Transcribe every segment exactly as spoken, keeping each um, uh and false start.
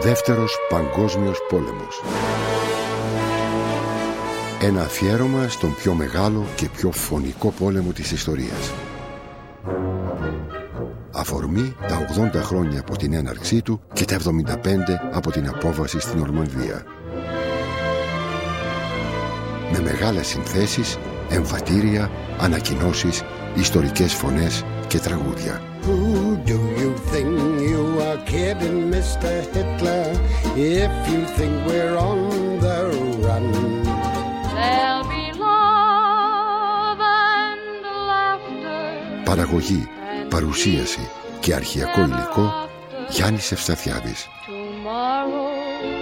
Δεύτερος Παγκόσμιος Πόλεμος. Ένα αφιέρωμα στον πιο μεγάλο και πιο φωνικό πόλεμο της ιστορίας. Αφορμή τα ογδόντα χρόνια από την έναρξή του και τα εβδομήντα πέντε από την απόβαση στην Νορμανδία. Με μεγάλες συνθέσεις, εμβατήρια, ανακοινώσεις, ιστορικές φωνές και τραγούδια. Who do you think you are kidding, Mister Hitler, if you think we're on the run? There'll be love and laughter. Παραγωγή, παρουσίαση και αρχαιακό υλικό Γιάννης Ευσταθιάδης. Tomorrow,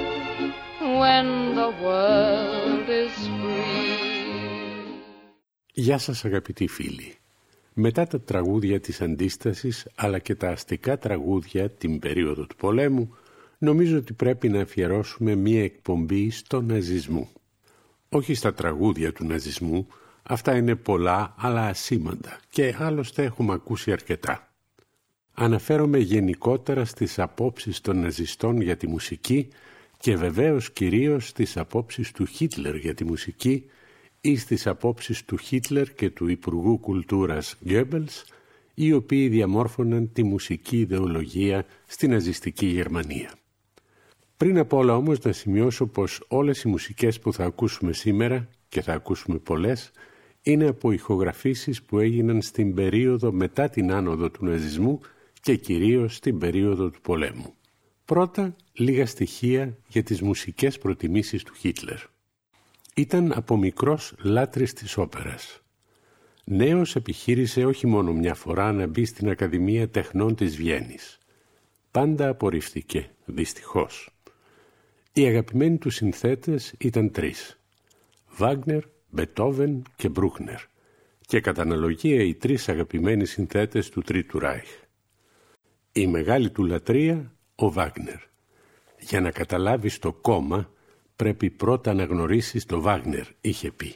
when the world is free. Γεια σας αγαπητοί φίλοι. Μετά τα τραγούδια της Αντίστασης αλλά και τα αστικά τραγούδια την περίοδο του πολέμου, νομίζω ότι πρέπει να αφιερώσουμε μία εκπομπή στο ναζισμό. Όχι στα τραγούδια του ναζισμού, αυτά είναι πολλά αλλά ασήμαντα και άλλωστε έχουμε ακούσει αρκετά. Αναφέρομαι γενικότερα στις απόψεις των ναζιστών για τη μουσική και βεβαίως κυρίως στις απόψεις του Χίτλερ για τη μουσική ή στις απόψεις του Χίτλερ και του Υπουργού Κουλτούρας Γκέμπελς, οι οποίοι διαμόρφωναν τη μουσική ιδεολογία στην ναζιστική Γερμανία. Πριν απ' όλα όμως να σημειώσω πως όλες οι μουσικές που θα ακούσουμε σήμερα, και θα ακούσουμε πολλές, είναι από ηχογραφήσεις που έγιναν στην περίοδο μετά την άνοδο του ναζισμού και κυρίως στην περίοδο του πολέμου. Πρώτα, λίγα στοιχεία για τις μουσικές προτιμήσεις του Χίτλερ. Ήταν από μικρός λάτρης της όπερας. Νέος επιχείρησε όχι μόνο μια φορά να μπει στην Ακαδημία Τεχνών της Βιέννης. Πάντα απορρίφθηκε, δυστυχώς. Οι αγαπημένοι του συνθέτες ήταν τρεις. Βάγνερ, Μπετόβεν και Μπρούκνερ. Και κατά αναλογία οι τρεις αγαπημένοι συνθέτες του Τρίτου Ράιχ. Η μεγάλη του λατρεία, ο Βάγνερ. Για να καταλάβεις το κόμμα, πρέπει πρώτα να γνωρίσεις το Βάγνερ, είχε πει.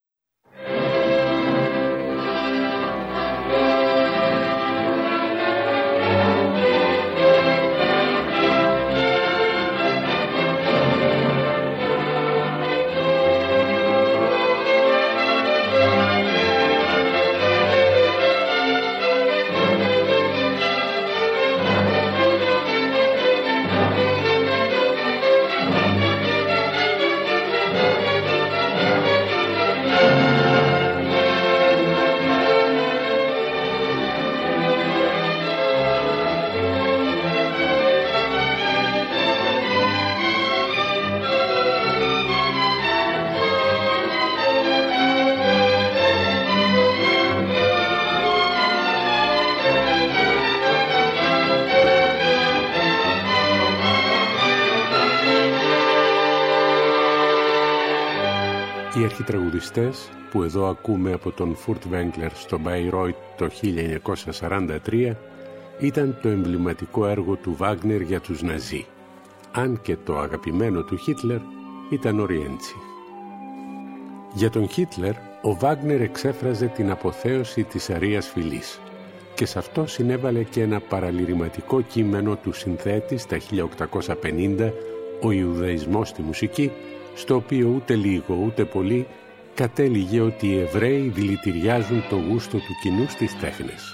Οι αρχιτραγουδιστές που εδώ ακούμε από τον Furtwängler στο Bayreuth το χίλια εννιακόσια σαράντα τρία ήταν το εμβληματικό έργο του Βάγνερ για τους Ναζί, αν και το αγαπημένο του Χίτλερ ήταν ο Ριέντσι. Για τον Χίτλερ ο Βάγνερ εξέφραζε την αποθέωση της αρείας φυλής και σε αυτό συνέβαλε και ένα παραλυρηματικό κείμενο του συνθέτη στα χίλια οκτακόσια πενήντα «Ο Ιουδαϊσμός στη μουσική», στο οποίο ούτε λίγο ούτε πολύ κατέληγε ότι οι Εβραίοι δηλητηριάζουν το γούστο του κοινού στις τέχνες.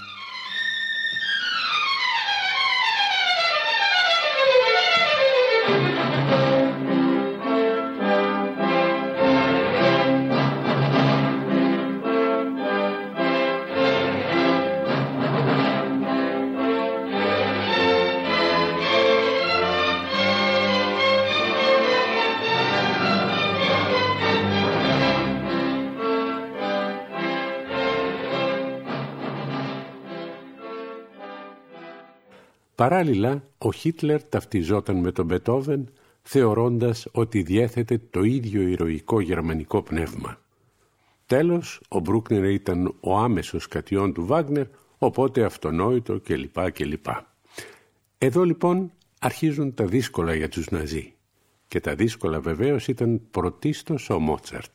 Παράλληλα, ο Χίτλερ ταυτιζόταν με τον Μπετόβεν, θεωρώντας ότι διέθετε το ίδιο ηρωικό γερμανικό πνεύμα. Τέλος, ο Μπρούκνερ ήταν ο άμεσος κατιών του Βάγνερ, οπότε αυτονόητο κλπ. κλπ. Εδώ λοιπόν αρχίζουν τα δύσκολα για τους Ναζί. Και τα δύσκολα βεβαίως ήταν πρωτίστως ο Μότσαρτ.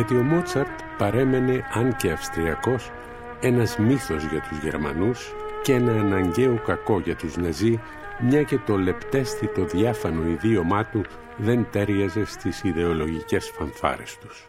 γιατί ο Μότσαρτ παρέμενε, αν και αυστριακός, ένας μύθος για τους Γερμανούς και ένα αναγκαίο κακό για τους Ναζί, μια και το λεπτέστητο διάφανο ιδίωμά του δεν τέριαζε στις ιδεολογικές φανφάρες τους.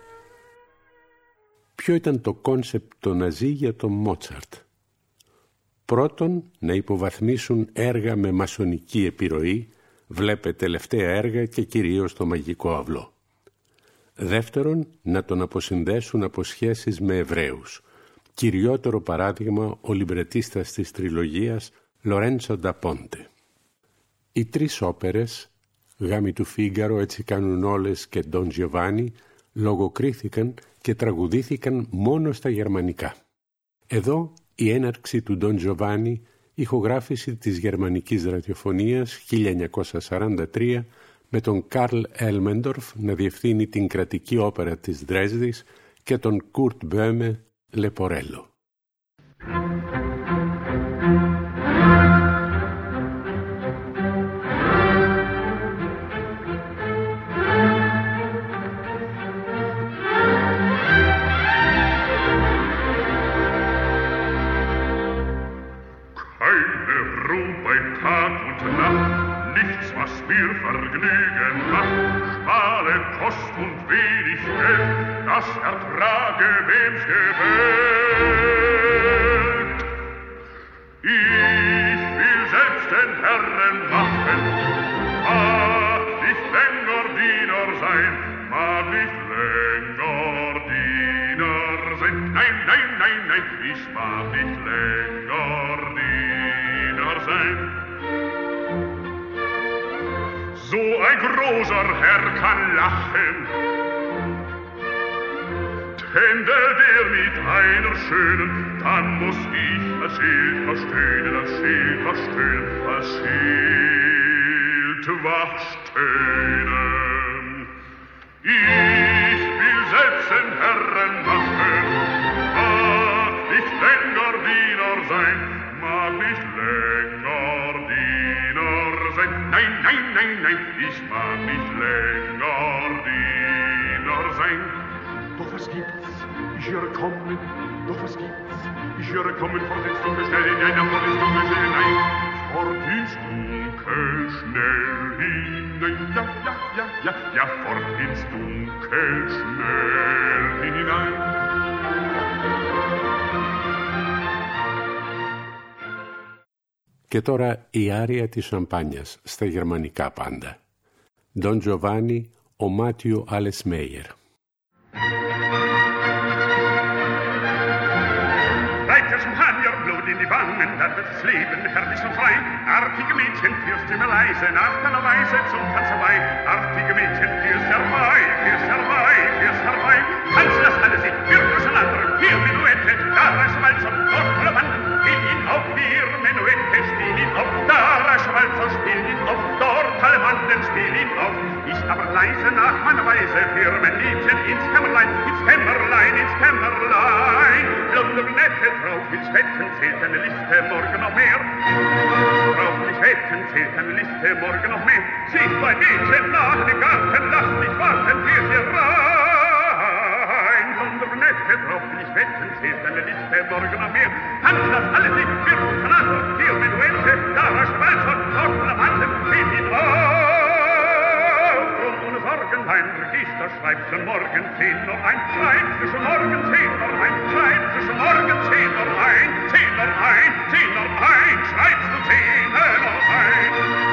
Ποιο ήταν το κόνσεπτ των Ναζί για τον Μότσαρτ? Πρώτον, να υποβαθμίσουν έργα με μασονική επιρροή, βλέπε τελευταία έργα και κυρίως το μαγικό αυλό. Δεύτερον, να τον αποσυνδέσουν από σχέσεις με Εβραίους. Κυριότερο παράδειγμα ο λιμπρετίστας της τριλογίας Λορέντσο ντα Πόντε. Οι τρεις όπερες, Γάμοι του Φίγκαρο, Έτσι κάνουν όλες και Ντον Τζιοβάνι, λογοκρίθηκαν και τραγουδήθηκαν μόνο στα γερμανικά. Εδώ η έναρξη του Ντον Τζιοβάνι, ηχογράφηση της γερμανικής ραδιοφωνίας χίλια εννιακόσια σαράντα τρία, με τον Καρλ Έλμεντορφ να διευθύνει την κρατική όπερα της Δρέσδης και τον Κουρτ Μπέμε Λεπορέλο. Ertrage, wem's gefällt. Ich will selbst den Herren machen, mag nicht länger Diener sein, mag nicht länger Diener sein. Nein, nein, nein, nein, ich mag nicht länger Diener sein. So ein großer Herr kann lachen, händelt er mit einer schönen, dann muss ich als Schild verstöhnen, als Schild verstöhnen, als Schild wachstöhnen. Ich will selbst den Herren machen, mag nicht länger Diener sein, mag nicht länger Diener sein. Nein, nein, nein, nein, ich mag nicht länger Diener sein. Doch was gibt's? Ich höre kommen, doch was gibt's? Ich höre kommen fort ins Dunkel schnell hinein, fort ins Dunkel schnell hinein, fort ins Dunkel schnell hinein, ja, ja, ja, ja, ja, fort ins Dunkel schnell hinein. Και τώρα η άρια της σαμπάνιας, στα γερμανικά πάντα. Ντον Τζοβάνι, ο Μάτιο Αλεσμέιερ. In die Wangen, da wird das Leben herrlich und frei. Artige Mädchen führst du mir leise, nach deiner Weise zum Tanz herbei. Artige Mädchen führst herbei, führst herbei, führst herbei. Tanzen das alle sich, wir durcheinander, vier Menuette, da reißt Walzer, dort voller Banden, spiel ihn auf, vier Menuette, spiel ihn auf, da reißt Walzer, spiel ihn auf, dort alle Banden, spiel ihn auf. Ich aber leise nach meiner Weise, für mein Liebchen ins Kämmerlein, ins Kämmerlein, ins Kämmerlein. Blonde Brünette, drauf will's wetten, zählt deine Liste morgen noch mehr. Drauf will's wetten, zählt deine Liste morgen noch mehr. Sieh mein Mädchen nach dem Garten, lass mich warten, wir hier rein. Blonde Brünette, drauf will's wetten, zählt deine Liste morgen noch mehr. Tanzen das alle sich, wir voneinander, vier Menuette, da rasch Walzer, dort alle Banden, spiel ihn auf. Ein Register schreibt schon morgen zehn noch ein, schreibt schon morgen zehn noch ein, schreibt schon morgen zehn noch ein, zehn noch ein, zehn noch ein, schreibst du zehn noch ein.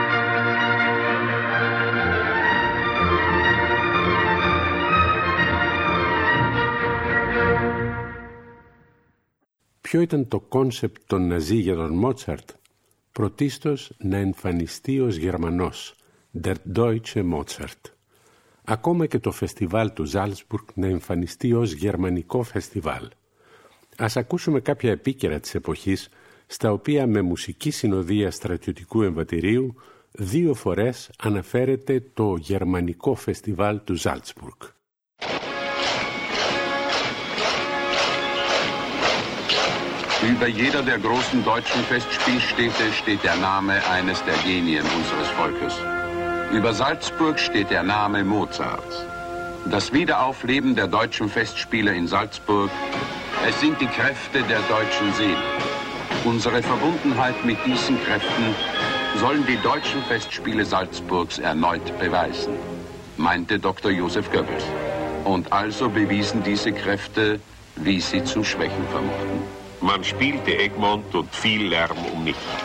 Ποιο ήταν το κόνσεπτ των Ναζί για τον Μότσαρτ? Πρωτίστως να εμφανιστεί ως Γερμανός, der Deutsche Mozart. Ακόμα και το φεστιβάλ του Ζάλτσμπουργκ να εμφανιστεί ως γερμανικό φεστιβάλ. Ας ακούσουμε κάποια επίκαιρα της εποχής, στα οποία με μουσική συνοδεία στρατιωτικού εμβατηρίου δύο φορές αναφέρεται το γερμανικό φεστιβάλ του Ζάλτσμπουργκ. Über jeder der großen deutschen Festspielstädte steht der Name eines der Genien unseres Volkes. Über Salzburg steht der Name Mozarts. Das Wiederaufleben der deutschen Festspiele in Salzburg, es sind die Kräfte der deutschen Seele. Unsere Verbundenheit mit diesen Kräften sollen die deutschen Festspiele Salzburgs erneut beweisen, meinte Doktor Josef Goebbels. Und also bewiesen diese Kräfte, wie sie zu schwächen vermochten. Man spielte Egmont und viel Lärm um nichts.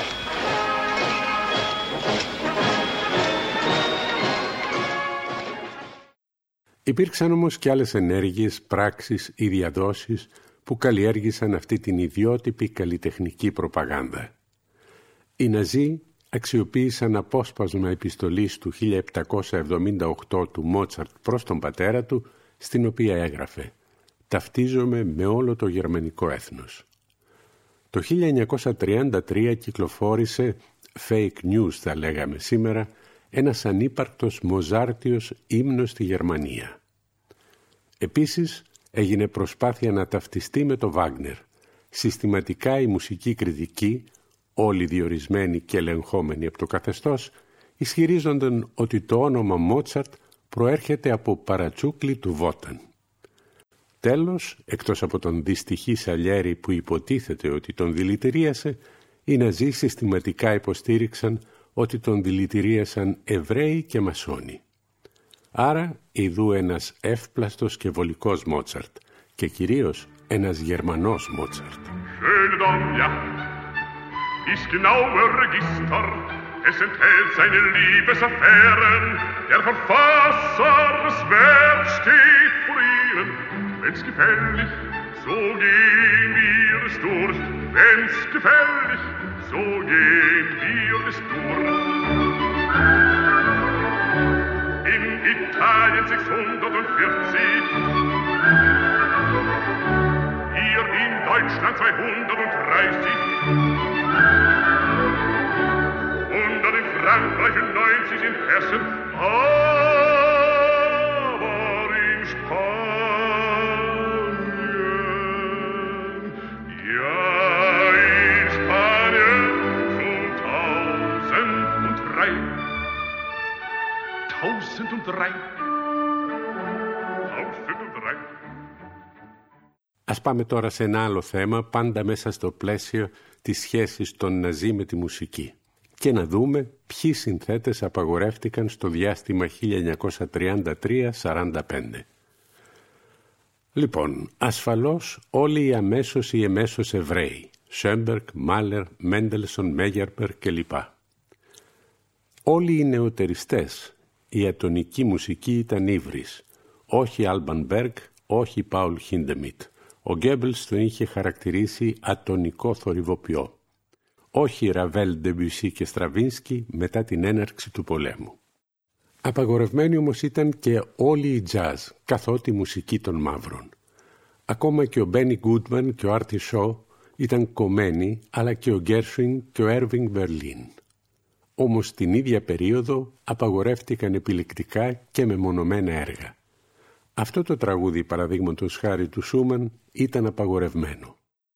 Υπήρξαν όμως και άλλες ενέργειες, πράξεις ή διαδόσεις που καλλιέργησαν αυτή την ιδιότυπη καλλιτεχνική προπαγάνδα. Οι Ναζί αξιοποίησαν απόσπασμα επιστολής του χίλια επτακόσια εβδομήντα οκτώ του Μότσαρτ προς τον πατέρα του, στην οποία έγραφε «Ταυτίζομαι με όλο το γερμανικό έθνος». Το χίλια εννιακόσια τριάντα τρία κυκλοφόρησε, fake news θα λέγαμε σήμερα, ένας ανύπαρκτος μοζάρτιος ύμνος στη Γερμανία. Επίσης έγινε προσπάθεια να ταυτιστεί με το Βάγνερ. Συστηματικά η μουσική κριτική, όλοι διορισμένοι και ελεγχόμενοι από το καθεστώς, ισχυρίζονταν ότι το όνομα Μότσαρτ προέρχεται από παρατσούκλι του Βόταν. Τέλος, εκτός από τον δυστυχή Σαλιέρη που υποτίθεται ότι τον δηλητηρίασε, οι Ναζί συστηματικά υποστήριξαν ότι τον δηλητηρίασαν Εβραίοι και Μασόνοι. Άρα, ειδού ένας εύπλαστος και βολικός Μότσαρτ και κυρίως ένας Γερμανός Μότσαρτ. Ist genauer Register, es enthält seine Liebesaffären. Der Verfasser des Werks steht vor ihnen. Wenn's gefällig, so gehen wir es durch. Wenn's gefällig, so gehen wir es durch. In Italien sechshundertvierzig, hier in Deutschland zweihundertdreißig, unter den Frankreich und neunzig in Hessen, aber in Spanien, ja, in Spanien zum tausendundrei, tausendundrei, tausendundrei. Ας πάμε τώρα σε ένα άλλο θέμα, πάντα μέσα στο πλαίσιο της σχέσης των Ναζί με τη μουσική, και να δούμε ποιοι συνθέτες απαγορεύτηκαν στο διάστημα χίλια εννιακόσια τριάντα τρία σαράντα πέντε. Λοιπόν, ασφαλώς όλοι οι αμέσως ή εμέσως Εβραίοι, Σέμπεργκ, Μάλερ, Μέντελσον, Μέγερμπερ κλπ. Όλοι οι νεοτεριστές, η ατονική μουσική ήταν ύβρις, όχι Άλμπαν Μπέργκ, όχι Πάουλ Χίντεμιτ. Ο Γκέμπελς τον είχε χαρακτηρίσει ατονικό θορυβοποιό. Όχι Ραβέλ, Ντεμπιουσί και Στραβίνσκι μετά την έναρξη του πολέμου. Απαγορευμένοι όμως ήταν και όλοι οι τζάζ, καθότι μουσική των μαύρων. Ακόμα και ο Μπένι Γκούντμαν και ο Άρτι Σο ήταν κομμένοι, αλλά και ο Γκέρσουιν και ο Έρβινγκ Μπερλίν. Όμως την ίδια περίοδο απαγορεύτηκαν επιλεκτικά και μεμονωμένα έργα. Αυτό το τραγούδι, παραδείγματος χάρη του Σούμαν, ήταν απαγορευμένο.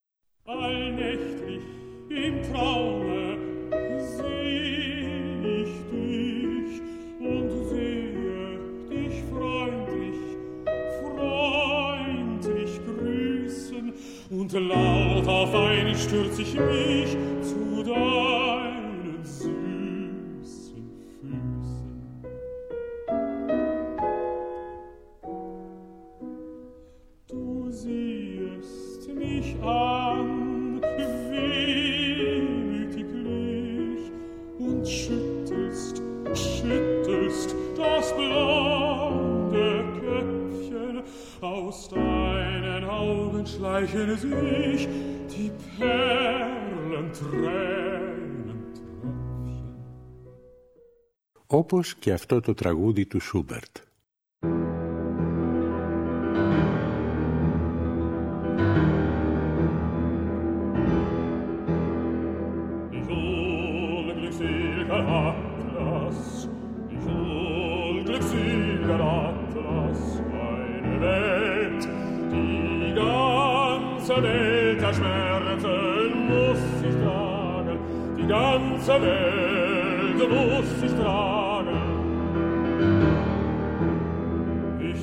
Und laut auf einen stürz ich mich zu deinen süßen Füßen. Du siehst mich an, wehmütiglich, und schüttelst, schüttelst das blonde Köpfchen. Aus deinen Augen schleichen sich die Perlentränentröpfchen. Όπως και αυτό το τραγούδι του Σούμπερτ. Welt der Schmerzen muss ich tragen, die ganze Welt muss ich tragen. Ich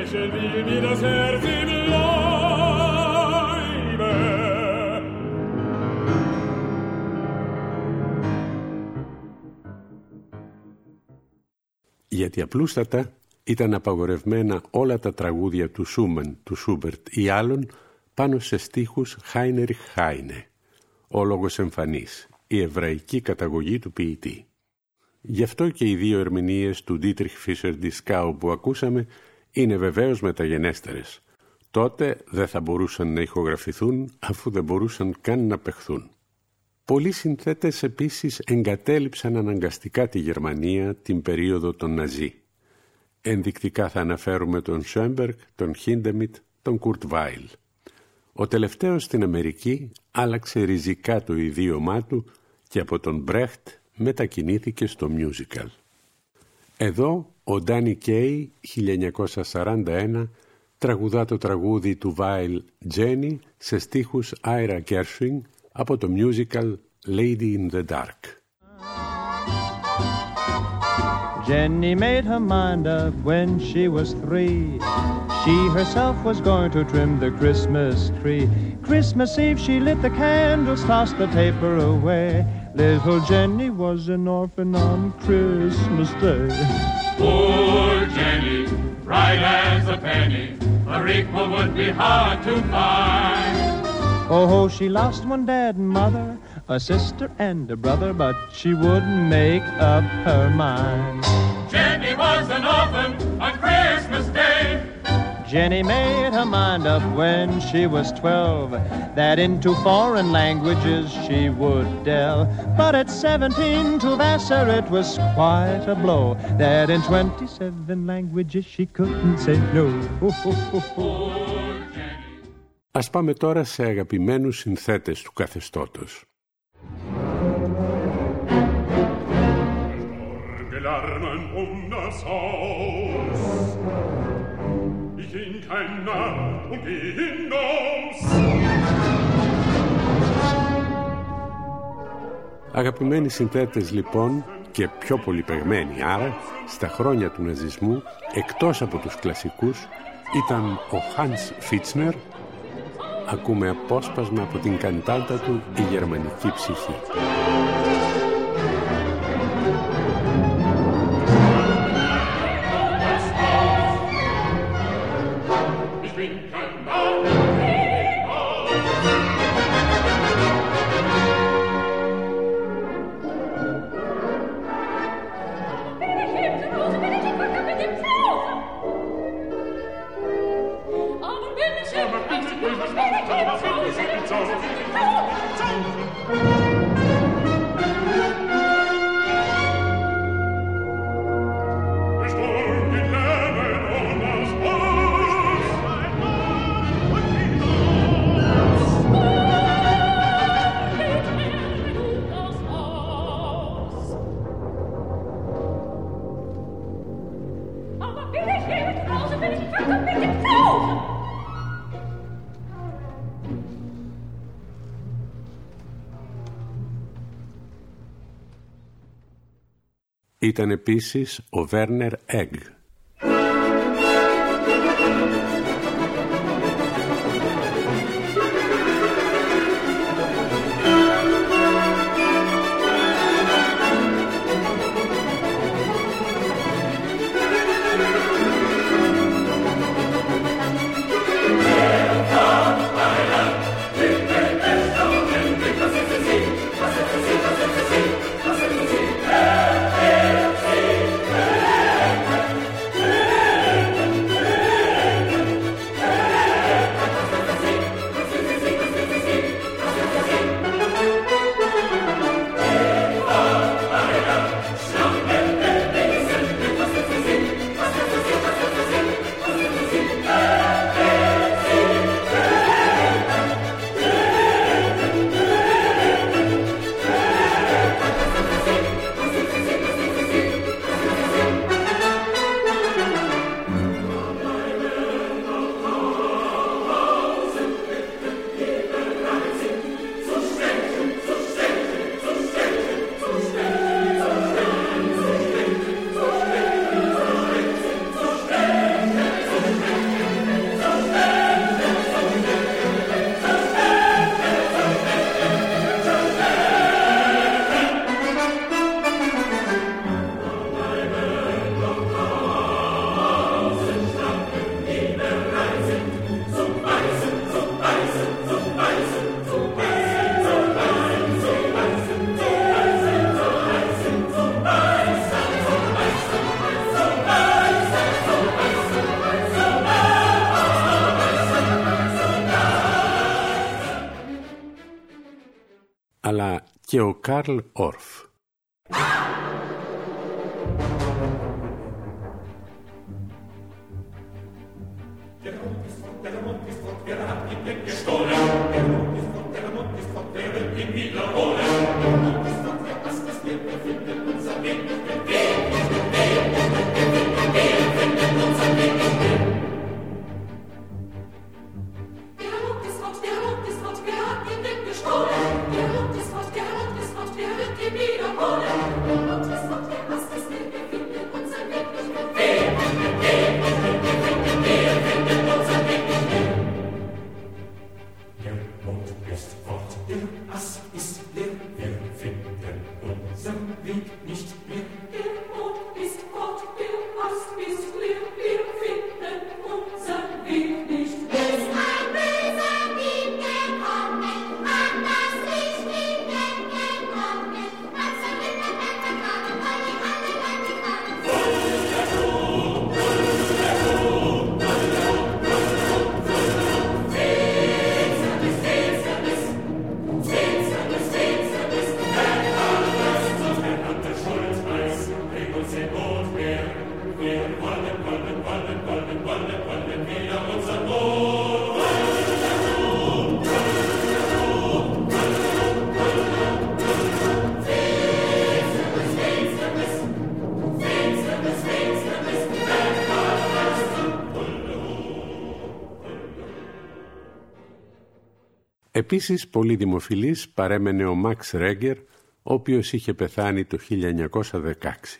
lächeln will mir das Herz im Leibe. Γιατί απλούστατα ήταν απαγορευμένα όλα τα τραγούδια του Σούμαν, του Σούμπερτ ή άλλων πάνω σε στίχους Χάινεριχ Χάινε, ο λόγος εμφανής, η εβραϊκή καταγωγή του ποιητή. Γι' αυτό και οι δύο ερμηνείες του Ντίτριχ Φίσερ Δισκάου που ακούσαμε είναι βεβαίως μεταγενέστερες. Τότε δεν θα μπορούσαν να ηχογραφηθούν αφού δεν μπορούσαν καν να παιχθούν. Πολλοί συνθέτες επίσης εγκατέλειψαν αναγκαστικά τη Γερμανία την περίοδο των Ναζί. Ενδεικτικά θα αναφέρουμε τον Σόιμπεργκ, τον Χίντεμιτ, τον Κουρτ Βάιλ. Ο τελευταίος στην Αμερική άλλαξε ριζικά το ιδίωμά του και από τον Μπρέχτ μετακινήθηκε στο musical. Εδώ ο Ντάνι Κέι χίλια εννιακόσια σαράντα ένα τραγουδά το τραγούδι του Βάιλ «Jenny» σε στίχους Άιρα Γκέρσουινγκ από το musical Lady in the Dark. Jenny made her mind up when she was three. She herself was going to trim the Christmas tree. Christmas Eve she lit the candles, tossed the paper away. Little Jenny was an orphan on Christmas Day. Poor Jenny, bright as a penny, her equal would be hard to find. Oh, she lost one dad and mother, a sister and a brother, but she wouldn't make up her mind. Jenny was an orphan on Christmas Day. Jenny made her mind up when she was twelve, that into foreign languages she would delve. But at seventeen to Vassar it was quite a blow, that in twenty-seven languages she couldn't say no. Ας πάμε τώρα σε αγαπημένους συνθέτες του καθεστώτος. Lärmen um das Haus. Ich bin kein Narr und geh hinaus. Αγαπημένοι συνθέτες λοιπόν και πιο πολυπαιγμένοι άρα στα χρόνια του ναζισμού εκτός από τους κλασικούς ήταν ο Hans Pfitzner. Ακούμε απόσπασμα από την καντάτα του «Η γερμανική ψυχή». Ήταν επίσης ο Βέρνερ Εγγ. αλλά και ο Καρλ Όρφ. Επίσης πολύ δημοφιλής παρέμενε ο Μαξ Ρέγκερ, ο οποίος είχε πεθάνει το χίλια εννιακόσια δεκαέξι.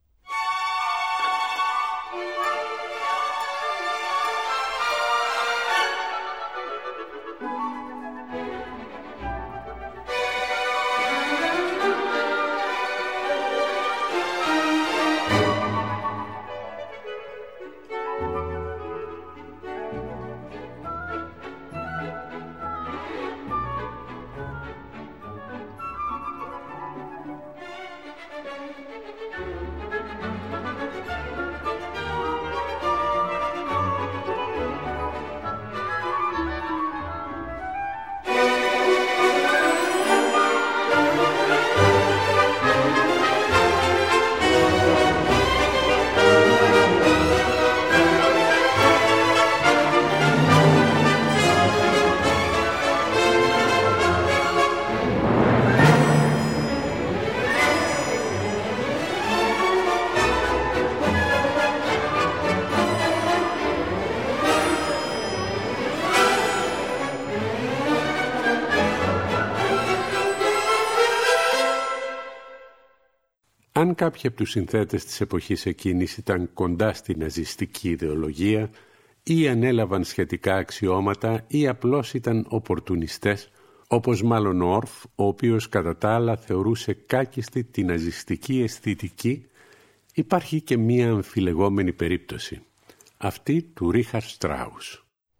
Αν κάποιοι από τους συνθέτες της εποχής εκείνης ήταν κοντά στη ναζιστική ιδεολογία ή ανέλαβαν σχετικά αξιώματα ή απλώς ήταν οπορτουνιστές, όπως μάλλον ο Όρφ, ο οποίος κατά τα άλλα θεωρούσε κάκιστη τη ναζιστική αισθητική, υπάρχει και μία αμφιλεγόμενη περίπτωση, αυτή του Ρίχαρντ Στράους.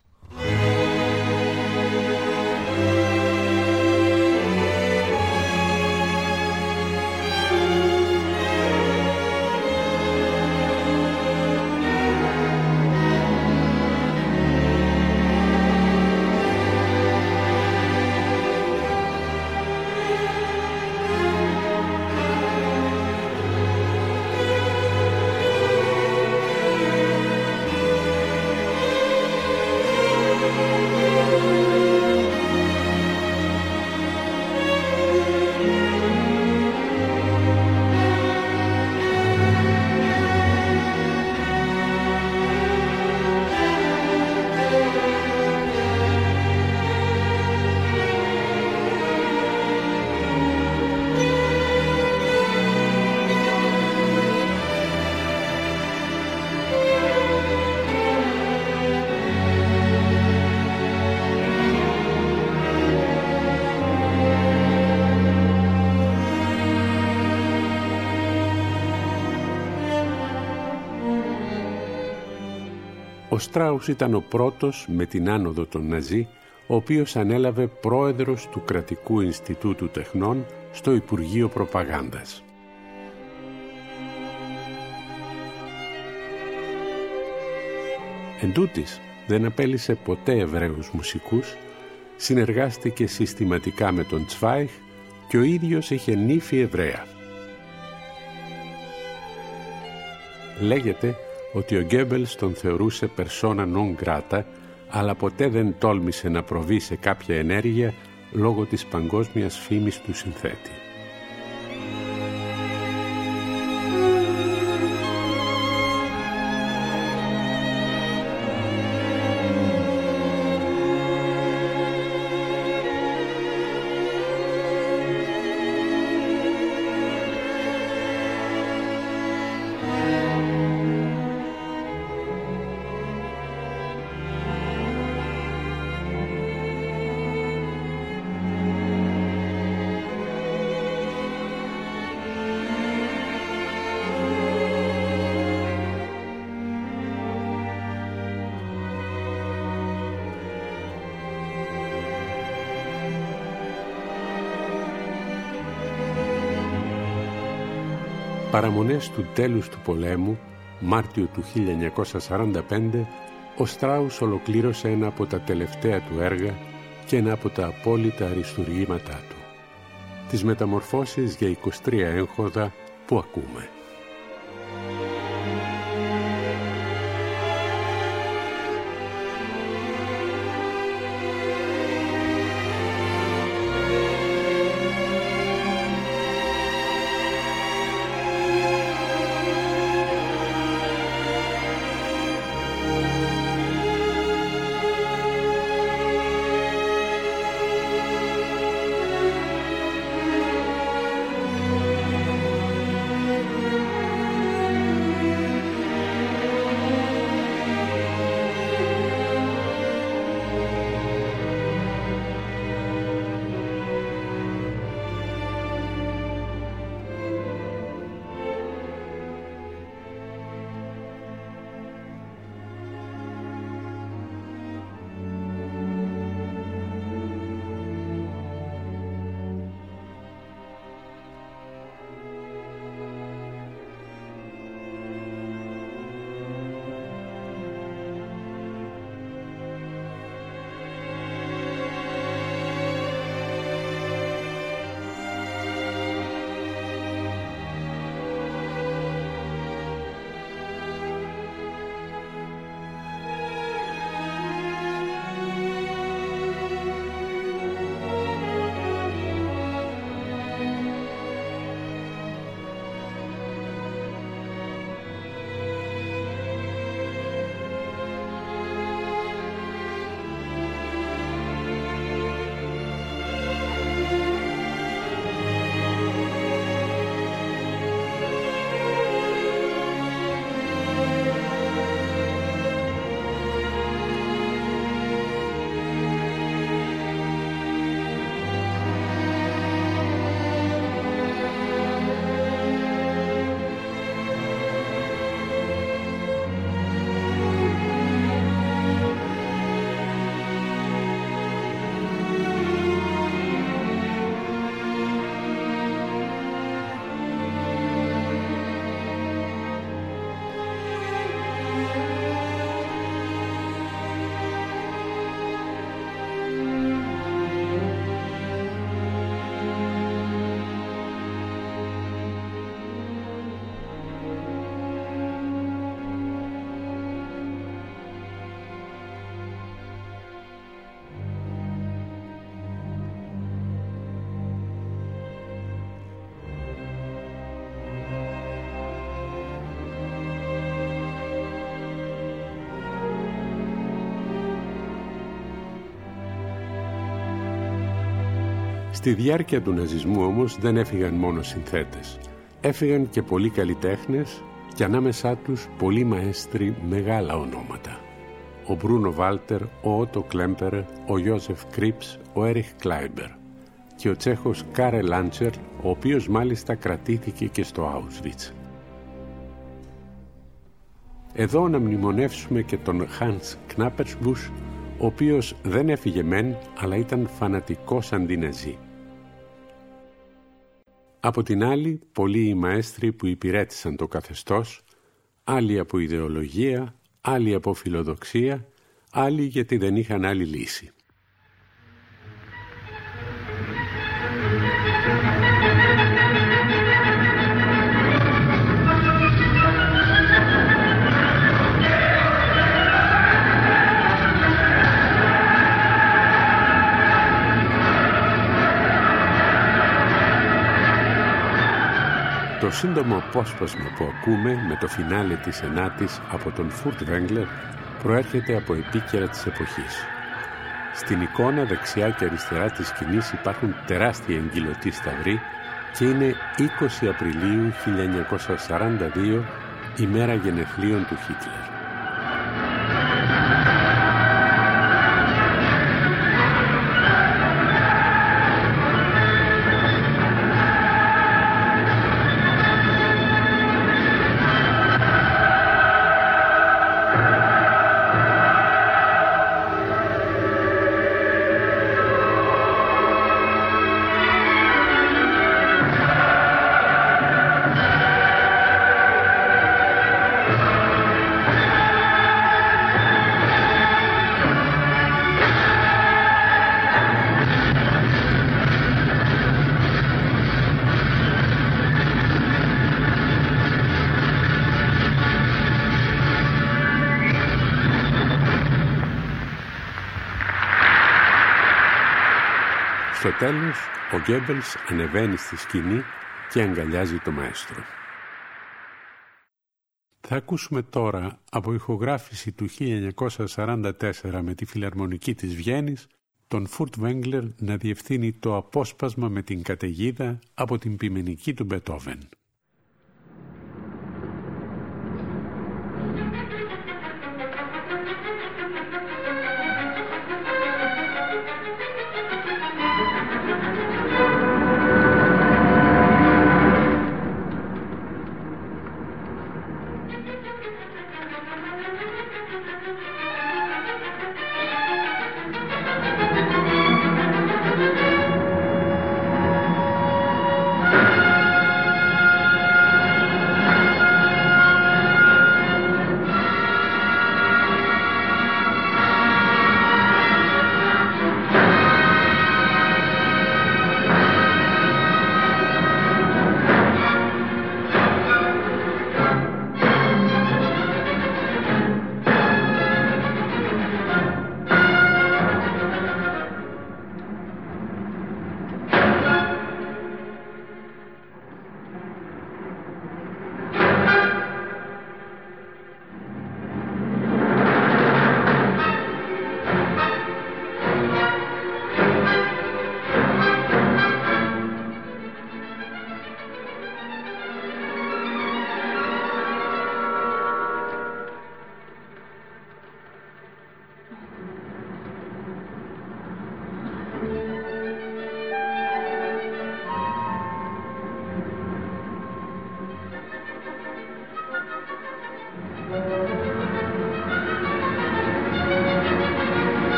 Ο Στράους ήταν ο πρώτος με την άνοδο των Ναζί, ο οποίος ανέλαβε πρόεδρος του Κρατικού Ινστιτούτου Τεχνών στο Υπουργείο Προπαγάνδας. Εν τούτοις, δεν απέλυσε ποτέ Εβραίους μουσικούς, συνεργάστηκε συστηματικά με τον Τσβάιχ, και ο ίδιος είχε νύφη Εβραία. Λέγεται ότι ο Γκέμπελς τον θεωρούσε persona non grata, αλλά ποτέ δεν τόλμησε να προβεί σε κάποια ενέργεια λόγω της παγκόσμιας φήμης του συνθέτη. Παραμονές του τέλους του πολέμου, Μάρτιο του χίλια εννιακόσια σαράντα πέντε, ο Στράους ολοκλήρωσε ένα από τα τελευταία του έργα και ένα από τα απόλυτα αριστουργήματά του. Τις μεταμορφώσεις για είκοσι τρία έγχοδα που ακούμε. Στη διάρκεια του ναζισμού όμως δεν έφυγαν μόνο συνθέτες. Έφυγαν και πολλοί καλλιτέχνες και ανάμεσά τους πολλοί μαέστροι μεγάλα ονόματα. Ο Μπρούνο Βάλτερ, ο Ότο Κλέμπερ, ο Ιώσεφ Κρίπς, ο Έριχ Κλάιμπερ και ο Τσέχος Κάρελ Άντσερ, ο οποίος μάλιστα κρατήθηκε και στο Auschwitz. Εδώ να μνημονεύσουμε και τον Hans Knappersbusch, ο οποίος δεν έφυγε μεν, αλλά ήταν φανατικός αντιναζί. Από την άλλη, πολλοί οι μαέστροι που υπηρέτησαν το καθεστώς, άλλοι από ιδεολογία, άλλοι από φιλοδοξία, άλλοι γιατί δεν είχαν άλλη λύση. Το σύντομο απόσπασμα που ακούμε με το φινάλε της ενάτης από τον Furtwängler προέρχεται από επίκαιρα της εποχής. Στην εικόνα δεξιά και αριστερά της σκηνής υπάρχουν τεράστια εγκυλωτοί σταυροί και είναι είκοσι Απριλίου χίλια εννιακόσια σαράντα δύο, ημέρα γενεθλίων του Χίτλερ. Στο τέλος, ο Γκέμπελς ανεβαίνει στη σκηνή και αγκαλιάζει το μαέστρο. Θα ακούσουμε τώρα από ηχογράφηση του χίλια εννιακόσια σαράντα τέσσερα με τη Φιλαρμονική της Βιέννης τον Furtwängler να διευθύνει το απόσπασμα με την καταιγίδα από την ποιμενική του Μπετόβεν.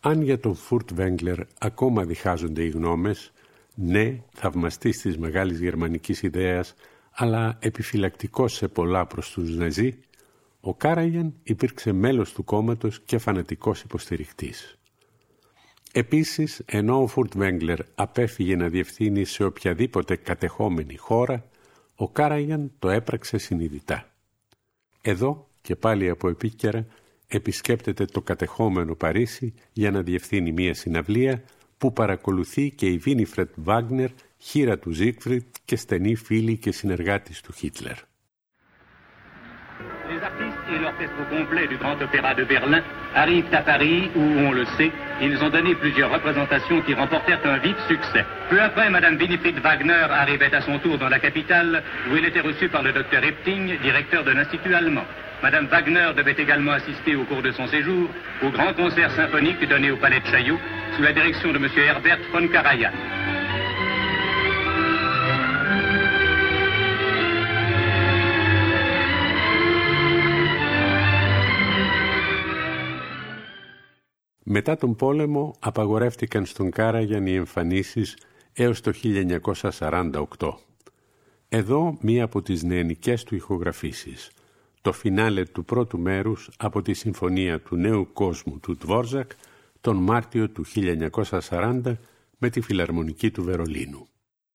Αν για τον Φουρτβέγγλερ ακόμα διχάζονται οι γνώμες, ναι, θαυμαστής της μεγάλης γερμανικής ιδέας, αλλά επιφυλακτικός σε πολλά προς τους Ναζί, ο Κάραγιαν υπήρξε μέλος του κόμματος και φανατικός υποστηρικτής. Επίσης, ενώ ο Φουρτβέγγλερ απέφυγε να διευθύνει σε οποιαδήποτε κατεχόμενη χώρα, ο Κάραγιαν το έπραξε συνειδητά. Εδώ, και πάλι από επίκαιρα, επισκέπτεται το κατεχόμενο Παρίσι για να διευθύνει μία συναυλία που παρακολουθεί και η Βίνιφρετ Βάγνερ, χήρα του Ζίγκφριντ και στενή φίλη και συνεργάτης του Χίτλερ. Les artistes et l'orchestre complet du Grand Opéra de Berlin arrivent à Paris où, on le sait, ils ont donné plusieurs représentations qui remportèrent un vif succès. Peu après, Madame Winifred Wagner arrivait à son tour dans la capitale où elle était reçue par le docteur Epting, directeur de l'Institut allemand. Madame Wagner devait également assister au cours de son séjour au grand concert symphonique donné au Palais de Chaillot sous la direction de Monsieur Herbert von Karajan. Μετά τον πόλεμο απαγορεύτηκαν στον Κάραγιαν οι εμφανίσεις έως το χίλια εννιακόσια σαράντα οκτώ. Εδώ μία από τις νεανικές του ηχογραφήσεις, το φινάλε του πρώτου μέρους από τη Συμφωνία του Νέου Κόσμου του Τβόρζακ τον Μάρτιο του χίλια εννιακόσια σαράντα με τη Φιλαρμονική του Βερολίνου.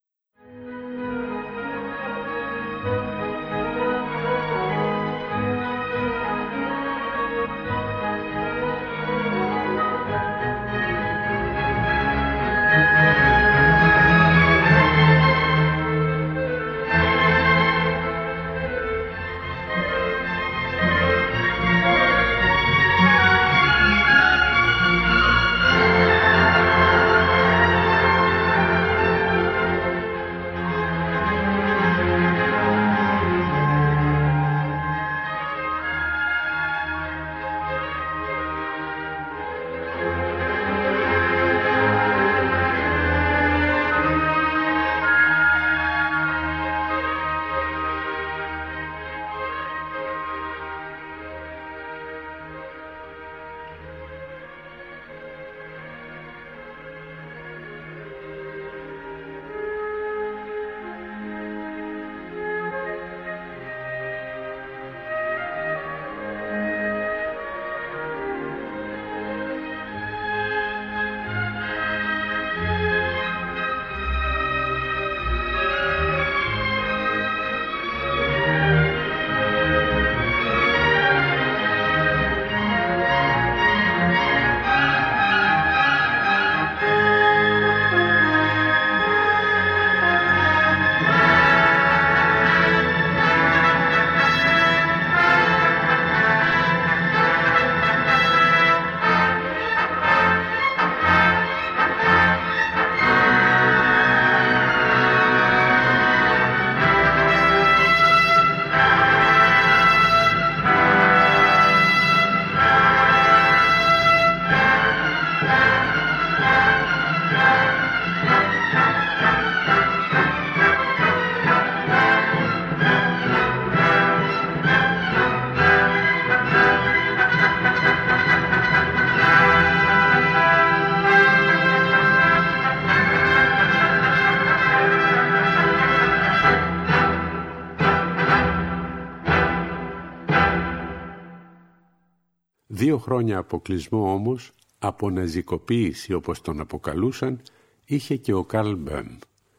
Δύο χρόνια αποκλεισμό όμως, από ναζικοποίηση όπως τον αποκαλούσαν, είχε και ο Καρλ Μπέμ.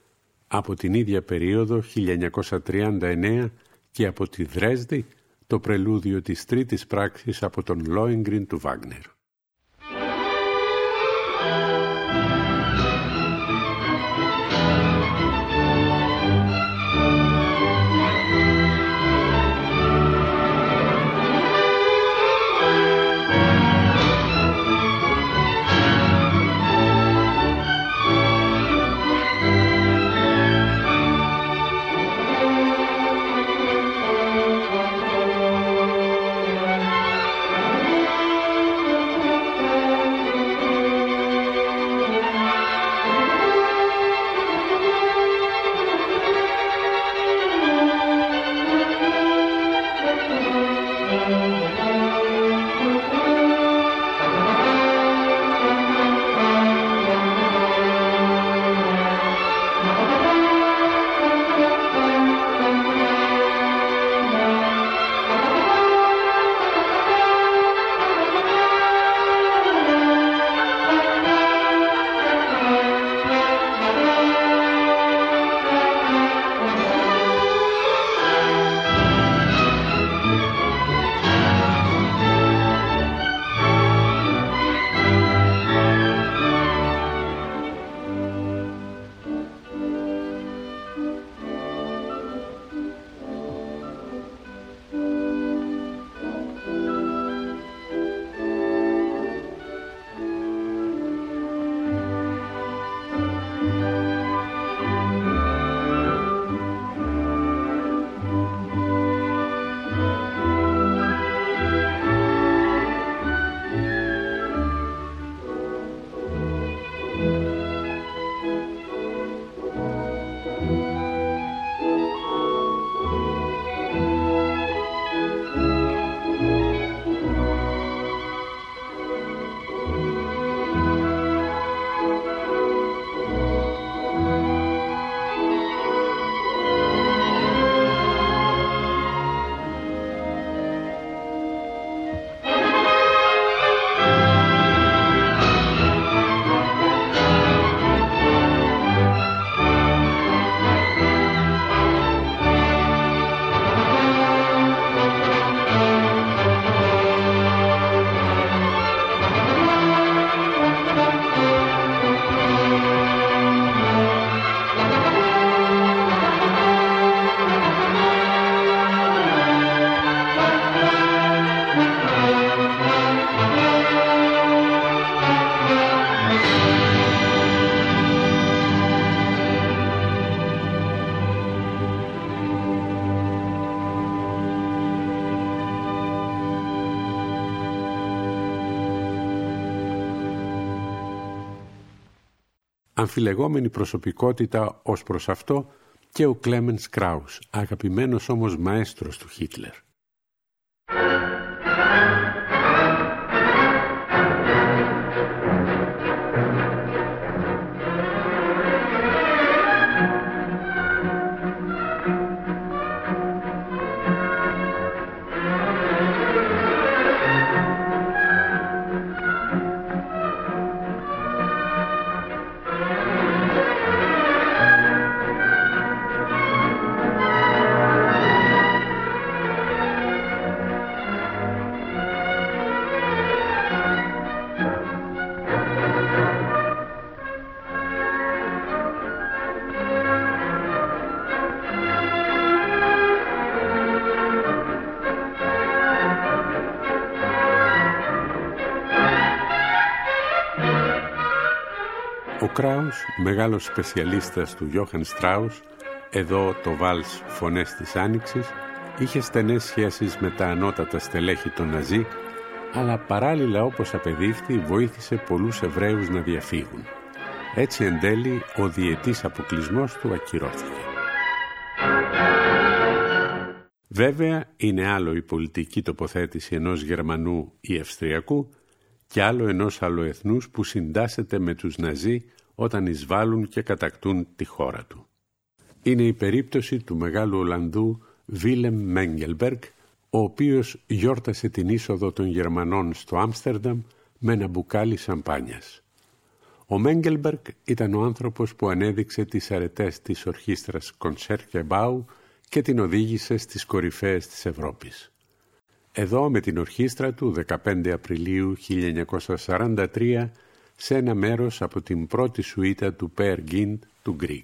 Από την ίδια περίοδο, χίλια εννιακόσια τριάντα εννέα, και από τη Δρέσδη, το πρελούδιο της τρίτης πράξης από τον Λόιγκριν του Βάγνερ. αμφιλεγόμενη προσωπικότητα ως προς αυτό και ο Κλέμενς Κράους, αγαπημένος όμως μαέστρος του Χίτλερ. Ο Κράους, μεγάλος σπεσιαλίστας του Γιώχαν Στράους, εδώ το βάλς «Φωνές της Άνοιξης», είχε στενές σχέσεις με τα ανώτατα στελέχη των Ναζί, αλλά παράλληλα, όπως απεδείχθη, βοήθησε πολλούς Εβραίους να διαφύγουν. Έτσι εν τέλει ο διετής αποκλεισμός του ακυρώθηκε. Βέβαια, είναι άλλο η πολιτική τοποθέτηση ενός Γερμανού ή Αυστριακού και άλλο ενός αλλοεθνούς που συντάσσεται με τους Ναζί όταν εισβάλλουν και κατακτούν τη χώρα του. Είναι η περίπτωση του μεγάλου Ολλανδού Βίλεμ Μέγγελμπεργκ, ο οποίος γιόρτασε την είσοδο των Γερμανών στο Άμστερνταμ με ένα μπουκάλι σαμπάνιας. Ο Μέγγελμπεργκ ήταν ο άνθρωπος που ανέδειξε τις αρετές της ορχήστρας Concertgebouw και την οδήγησε στις κορυφαίες της Ευρώπης. Εδώ με την ορχήστρα του δεκαπέντε Απριλίου χίλια εννιακόσια σαράντα τρία σε ένα μέρος από την πρώτη σουίτα του Peer Gynt του Γκρίγκ.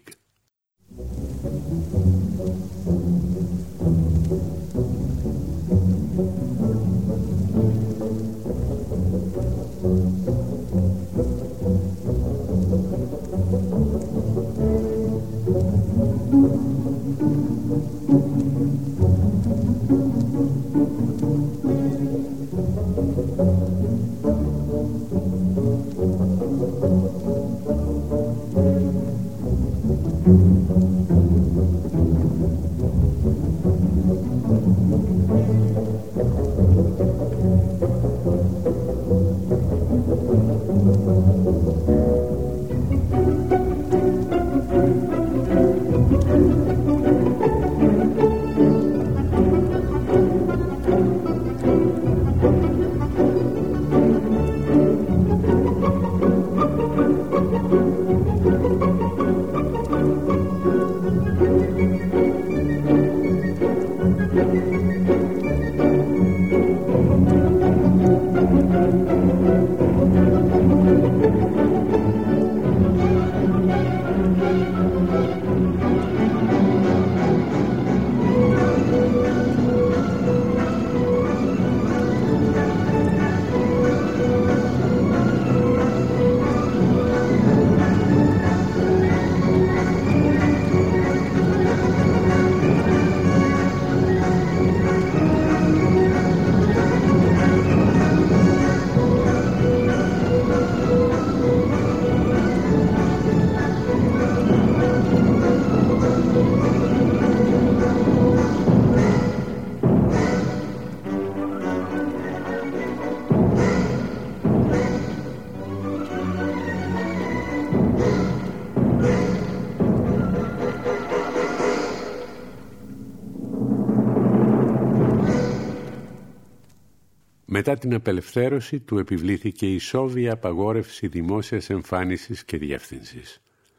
Μετά την απελευθέρωση του επιβλήθηκε η ισόβια απαγόρευση δημόσιας εμφάνισης και διεύθυνσης.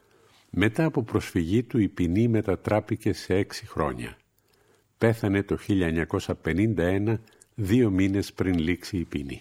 Μετά από προσφυγή του η ποινή μετατράπηκε σε έξι χρόνια. Πέθανε το χίλια εννιακόσια πενήντα ένα, δύο μήνες πριν λήξει η ποινή.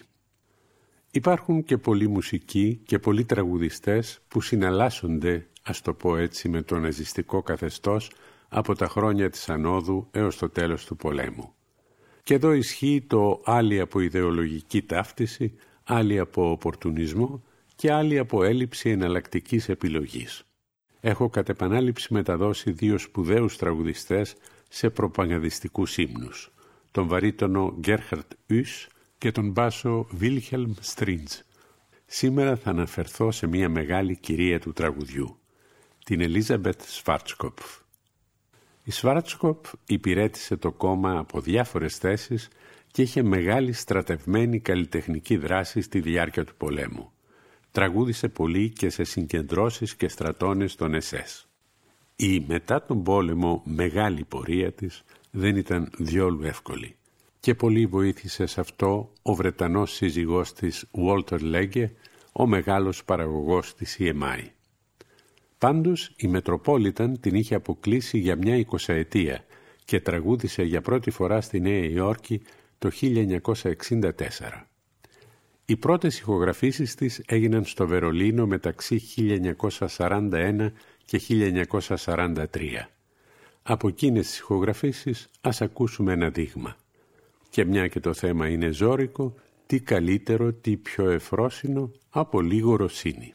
Υπάρχουν και πολλοί μουσικοί και πολλοί τραγουδιστές που συναλλάσσονται, ας το πω έτσι, με το ναζιστικό καθεστώς από τα χρόνια της ανόδου έως το τέλος του πολέμου. Και εδώ ισχύει το άλλοι από ιδεολογική ταύτιση, άλλοι από οπορτουνισμό και άλλοι από έλλειψη εναλλακτικής επιλογής. Έχω κατ' επανάληψη μεταδώσει δύο σπουδαίους τραγουδιστές σε προπαγανδιστικούς ύμνους, τον βαρύτονο Γκέρχαρτ Ους και τον μπάσο Βίλχελμ Στρίντζ. Σήμερα θα αναφερθώ σε μια μεγάλη κυρία του τραγουδιού, την Ελίζαμπεθ Σβάρτσκοπφ. Η Σβάρτσκοπφ υπηρέτησε το κόμμα από διάφορες θέσεις και είχε μεγάλη στρατευμένη καλλιτεχνική δράση στη διάρκεια του πολέμου. Τραγούδισε πολύ και σε συγκεντρώσεις και στρατώνες των ες ες. Η μετά τον πόλεμο μεγάλη πορεία της δεν ήταν διόλου εύκολη και πολύ βοήθησε σε αυτό ο Βρετανός σύζυγός της Walter Legge, ο μεγάλος παραγωγός της σι εμ άι. Πάντως η Μετροπόλιταν την είχε αποκλείσει για μια εικοσαετία και τραγούδισε για πρώτη φορά στη Νέα Υόρκη το χίλια εννιακόσια εξήντα τέσσερα. Οι πρώτες ηχογραφήσεις της έγιναν στο Βερολίνο μεταξύ χίλια εννιακόσια σαράντα ένα και χίλια εννιακόσια σαράντα τρία. Από εκείνες τις ηχογραφήσεις ας ακούσουμε ένα δείγμα. Και μια και το θέμα είναι ζώρικο, τι καλύτερο, τι πιο ευφρόσινο από λίγο Ροσίνι.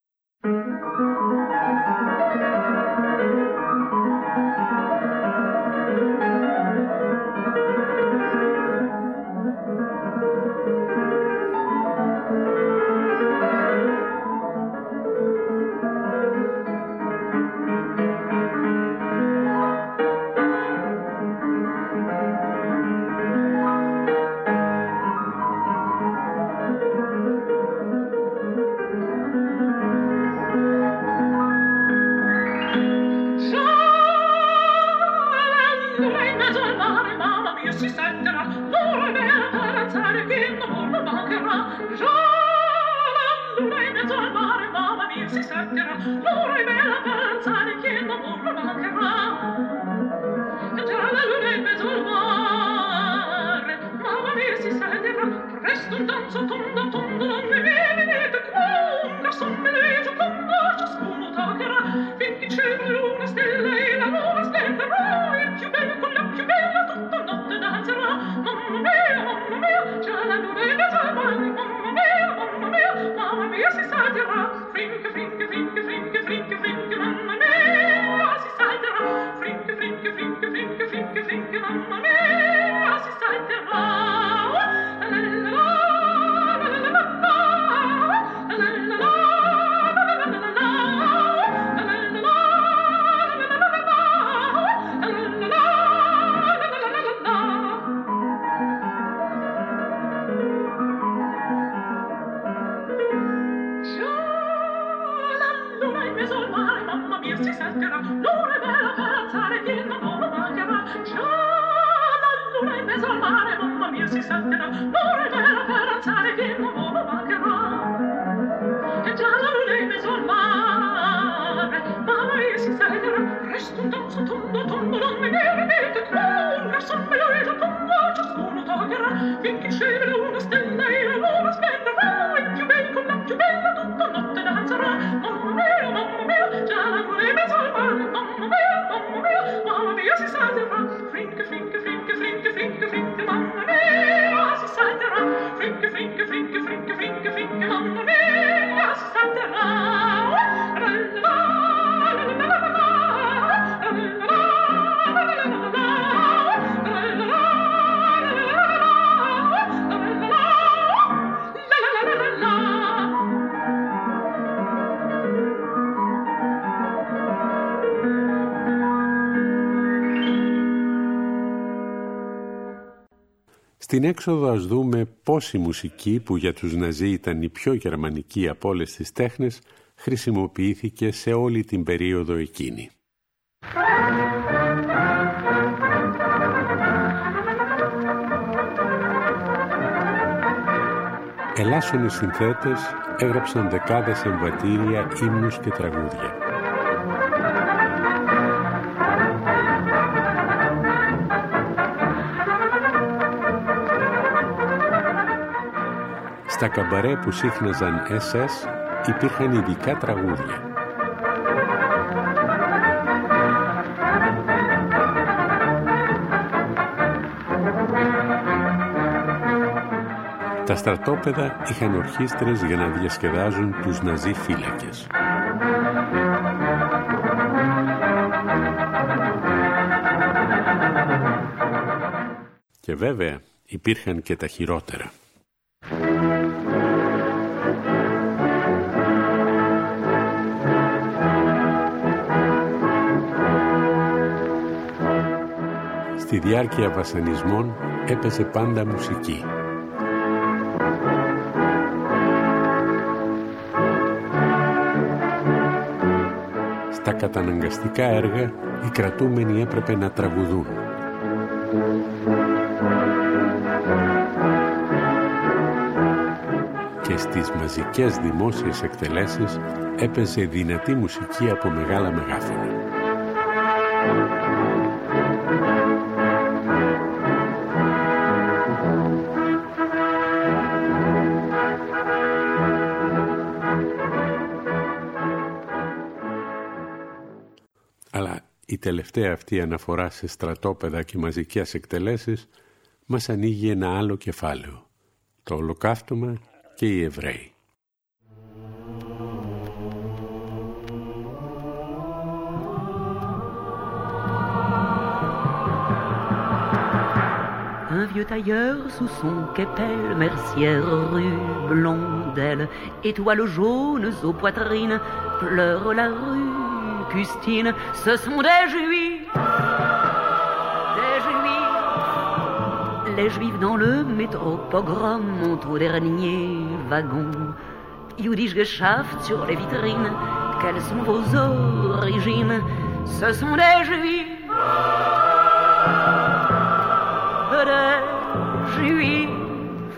Στην έξοδο ας δούμε πώς η μουσική, που για τους Ναζί ήταν η πιο γερμανική από όλες τις τέχνες, χρησιμοποιήθηκε σε όλη την περίοδο εκείνη. Ελάσσονοι συνθέτες έγραψαν δεκάδες εμβατήρια, ύμνους και τραγούδια. Στα καμπαρέ που σύχναζαν ες ες υπήρχαν ειδικά τραγούδια. Τα στρατόπεδα είχαν ορχήστρες για να διασκεδάζουν τους Ναζί φύλακες. Και βέβαια υπήρχαν και τα χειρότερα. τη διάρκεια βασανισμών έπαιζε πάντα μουσική. Στα καταναγκαστικά έργα οι κρατούμενοι έπρεπε να τραγουδούν. Και στις μαζικές δημόσιες εκτελέσεις έπαιζε δυνατή μουσική από μεγάλα μεγάφωνα. Αλλά η τελευταία αυτή αναφορά σε στρατόπεδα και μαζικές εκτελέσεις μας ανοίγει ένα άλλο κεφάλαιο, το Ολοκαύτωμα και οι Εβραίοι. Un vieux tailleur sous son képel, mercière rue, blondelle, étoiles jaunes aux poitrines, pleure la rue, Custine, ce sont des juifs, des juifs. Les juifs dans le métro pogrom montent au dernier wagon. Jüdisch geschafft sur les vitrines, quelles sont vos origines? Ce sont des juifs. Des juifs.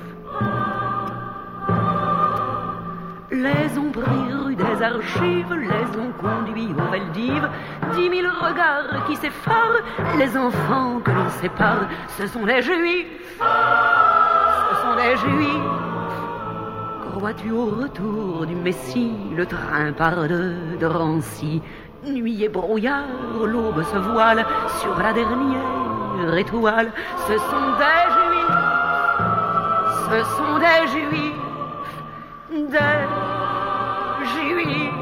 Les ont pris rue des Archives, les ont conduits aux Maldives. Dix mille regards qui s'effarent, les enfants que l'on sépare. Ce sont des juifs, ce sont des juifs. Crois-tu au retour du Messie? Le train part de Drancy. Nuit et brouillard, l'aube se voile sur la dernière étoile. Ce sont des juifs, ce sont des juifs, des juifs.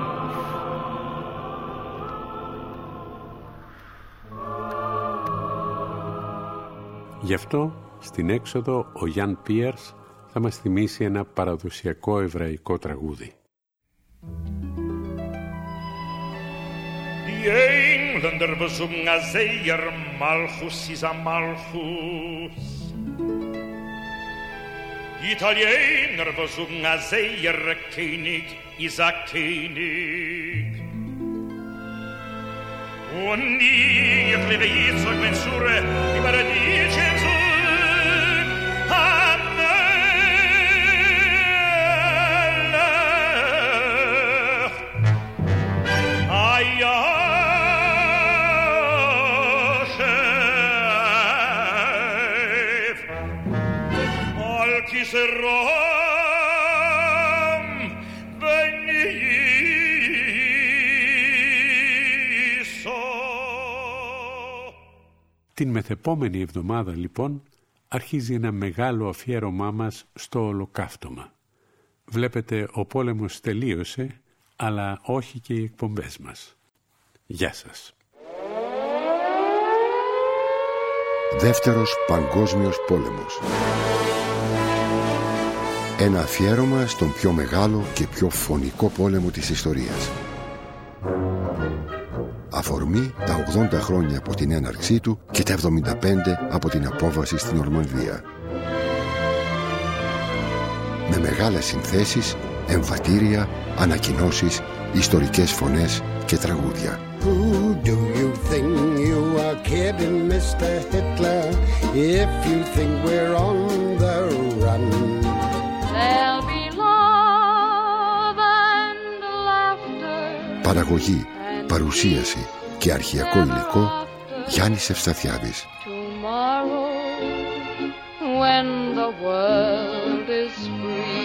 Γι' αυτό, στην έξοδο, ο Γιάν Πίερς θα μας θυμίσει ένα παραδοσιακό εβραϊκό τραγούδι. Die Engländer besungen a Seier, Malchus is a Malchus. Die Italiener besungen a Seier, König is a König. Und ich lebe jetzt zurück, mein Sure, über die Censur, am Nöllech. Ah ja, Την μεθεπόμενη εβδομάδα, λοιπόν, αρχίζει ένα μεγάλο αφιέρωμά μας στο Ολοκαύτωμα. Βλέπετε, ο πόλεμος τελείωσε, αλλά όχι και οι εκπομπές μας. Γεια σας. Δεύτερος Παγκόσμιος Πόλεμος. Ένα αφιέρωμα στον πιο μεγάλο και πιο φωνικό πόλεμο της ιστορίας. Αφορμή τα ογδόντα χρόνια από την έναρξή του και τα εβδομήντα πέντε από την απόβαση στην Νορμανδία. Με μεγάλες συνθέσεις, εμβατήρια, ανακοινώσεις, ιστορικές φωνές και τραγούδια. Who do you think you are kidding, Mister Hitler, if you think we're on the run? There'll be love and laughter. Παραγωγή, παρουσίαση και αρχαιακό υλικό Γιάννης Ευσταθιάδης. Tomorrow, when the world is free.